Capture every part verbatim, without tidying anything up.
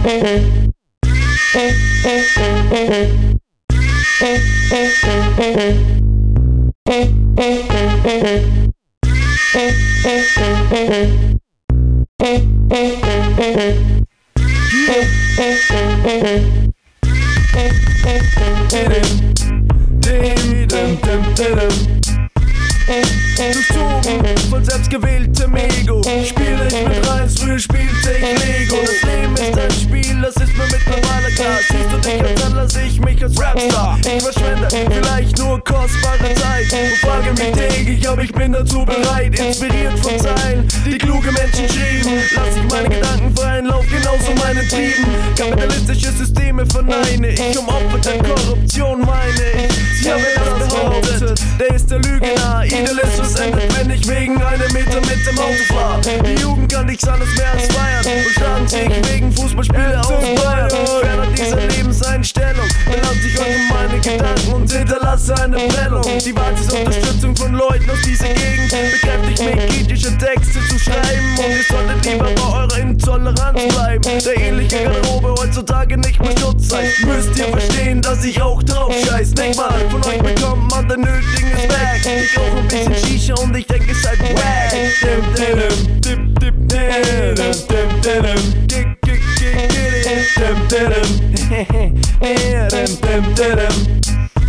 Durchzogen von selbstgewähltem Ego, spiele ich mit rein, früher spielte ich Lego. Das Leben ist ein Spiel, das ist mir mittlerweile klar. Siehst du dich als Handler, sehe ich mich als Rapstar. Ich verschwende vielleicht nur kostbare Zeit und frage mich täglich, ob ich bin dazu bereit. Inspiriert von Zeilen, die kluge Menschen schrieben, lass ich meine Gedanken freien Lauf, genauso meine Trieben. Kapitalistische Systeme verneine ich, um Opfer der Korruption meine ich. Sie haben das behauptet, der ist der Lüge nah. Idealismus endet, wenn ich wegen einer Meter mit dem Auto fahr. Die Jugend kann nichts anderes mehr als feiern und schlagen sich wegen Fußballspiele aus Bayern. Ferner dieser Lebenseinstellung belasse ich euch um meine Gedanken und hinterlasse eine Prellung. Die Unterstützung von Leuten aus dieser Gegend bekräftigt mich, kritische Texte zu schreiben. Und ihr solltet lieber bei eurer Intoleranz bleiben, der ähnliche Garderobe heutzutage nicht mehr Schutz heißt. Müsst ihr verstehen, dass ich auch drauf scheiß. Nicht mal von euch bekommt man den nötigen Respekt. Ich rauche ein bisschen Shisha und ich denke, ihr seid wack. Dim dim dim dim dim dim dim Kick kick kick kick dim dim dim dim dim dim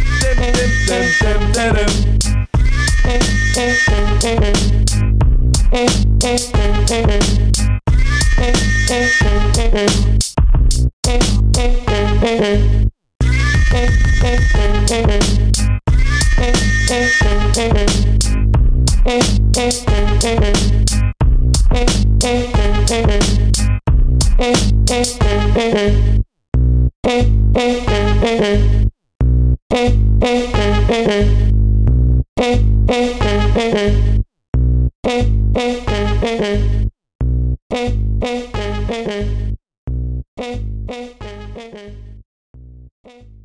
dim dim dim. Thank you.